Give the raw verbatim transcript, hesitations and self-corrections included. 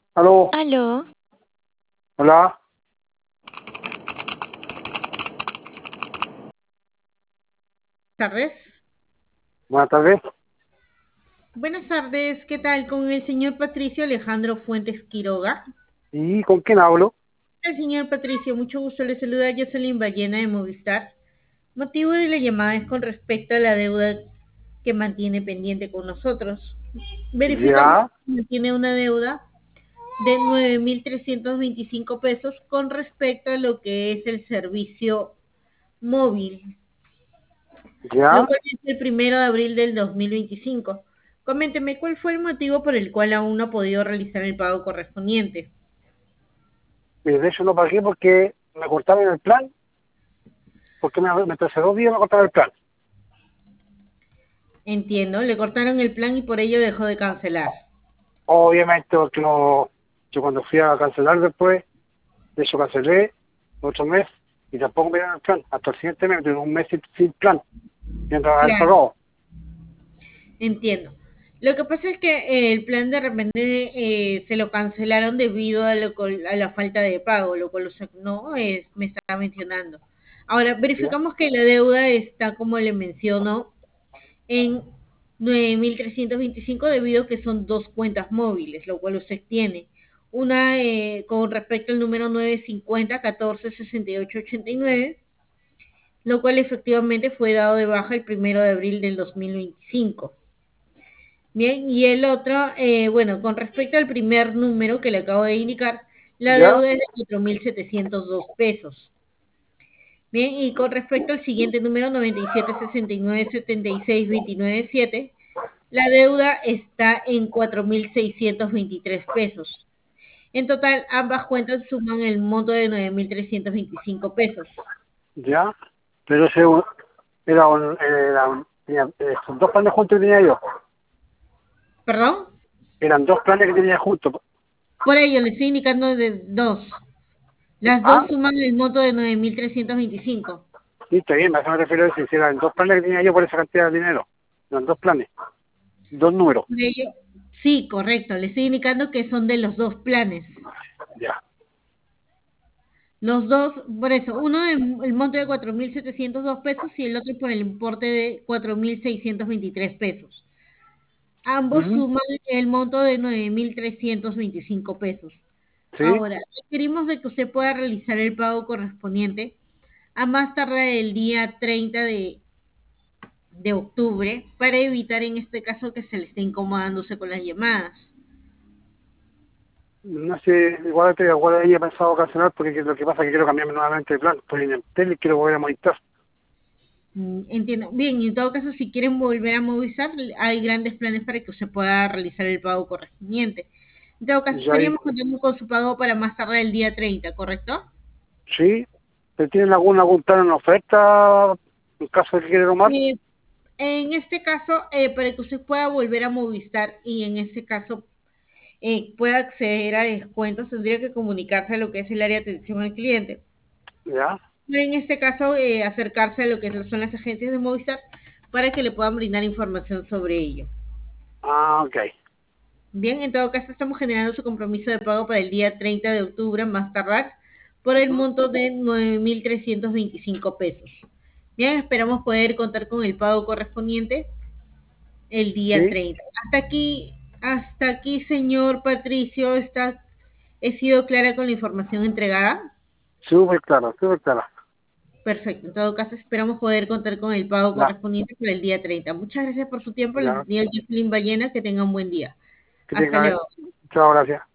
Aló, Aló, hola, Tardes. buenas tardes. Buenas tardes, ¿qué tal? Con el señor Patricio Alejandro Fuentes Quiroga. ¿Y con quién hablo? El señor Patricio, mucho gusto, le saluda Jocelyn Ballena de Movistar. Motivo de la llamada es con respecto a la deuda que mantiene pendiente con nosotros. Verificamos Ya, que tiene una deuda de nueve mil trescientos veinticinco pesos con respecto a lo que es el servicio móvil, lo ya. cual es el primero de abril del dos mil veinticinco. Coménteme, ¿cuál fue el motivo por el cual aún no ha podido realizar el pago correspondiente? Mire, de hecho no pagué porque me cortaron el plan, porque me, me hace dos días me cortaron el plan. Entiendo, le cortaron el plan y por ello dejó de cancelar. Obviamente porque no, yo cuando fui a cancelar después, de eso cancelé otro mes y tampoco me dieron el plan. Hasta el siguiente mes me tuvieron un mes sin, sin plan, mientras haber Claro, pagado. entiendo. Lo que pasa es que eh, el plan de repente eh, se lo cancelaron debido a, lo cual- a la falta de pago, lo cual usted no es, me estaba mencionando. Ahora, Ya, verificamos que la deuda está, como le menciono, en nueve mil trescientos veinticinco debido a que son dos cuentas móviles, lo cual usted tiene. Una eh, con respecto al número nueve cincuenta catorce sesenta y ocho ochenta y nueve, lo cual efectivamente fue dado de baja el primero de abril del dos mil veinticinco. Bien, y el otro, eh, bueno, con respecto al primer número que le acabo de indicar, la ya, deuda es de cuatro mil setecientos dos pesos. Bien, y con respecto al siguiente número, noventa y siete sesenta y nueve setenta y seis veintinueve siete, la deuda está en cuatro mil seiscientos veintitrés pesos. En total, ambas cuentas suman el monto de nueve mil trescientos veinticinco pesos. ya. Pero ese un- era un, era un- tenía, eh, son dos planes juntos que tenía yo. ¿Perdón? Eran dos planes que tenía juntos. Por ello, le estoy indicando de dos. Las Ah, dos suman el monto de nueve mil trescientos veinticinco. sí, está bien, a eso me refiero a decir, si eran dos planes que tenía yo por esa cantidad de dinero. Eran dos planes, dos números. Por ello, sí, correcto. Le estoy indicando que son de los dos planes. Ya, Los dos, por eso, uno de- el monto de cuatro mil setecientos dos pesos y el otro por el importe de cuatro mil seiscientos veintitrés pesos. Ambos ujú, suman el monto de nueve mil trescientos veinticinco pesos. sí, Ahora, requerimos de que usted pueda realizar el pago correspondiente a más tardar el día treinta de, de octubre para evitar en este caso que se le esté incomodándose con las llamadas. no sé, igual te igual había pensado cancelar porque que- lo que pasa es que quiero cambiarme nuevamente de plan. Estoy en el tele y quiero volver a monitorar. Mm, entiendo. Bien, y en todo caso, si quieren volver a Movistar, hay grandes planes para que usted pueda realizar el pago correspondiente. En todo caso, Ya ahí, estaríamos contando con su pago para más tardar el día treinta, ¿correcto? sí, ¿te tienen algún, algún plan en oferta en caso de que quiera tomar? Eh, en este caso, eh, para que usted pueda volver a Movistar y en este caso eh, pueda acceder a descuentos, tendría que comunicarse a lo que es el área de atención al cliente. Ya, En este caso, eh, acercarse a lo que son las agencias de Movistar para que le puedan brindar información sobre ello. ah, ok, Bien, en todo caso, estamos generando su compromiso de pago para el día treinta de octubre, más tardar, por el ujú, monto de nueve mil trescientos veinticinco pesos. Bien, esperamos poder contar con el pago correspondiente el día sí, treinta. Hasta aquí, hasta aquí, señor Patricio, está, he sido clara con la información entregada. súper claro, súper claro. Perfecto, en todo caso, esperamos poder contar con el pago Ya, correspondiente para el día treinta. Muchas gracias por su tiempo, les ya, señor Jocelyn Ballena, que tenga un buen día. que Hasta tenga, luego. chao, gracias.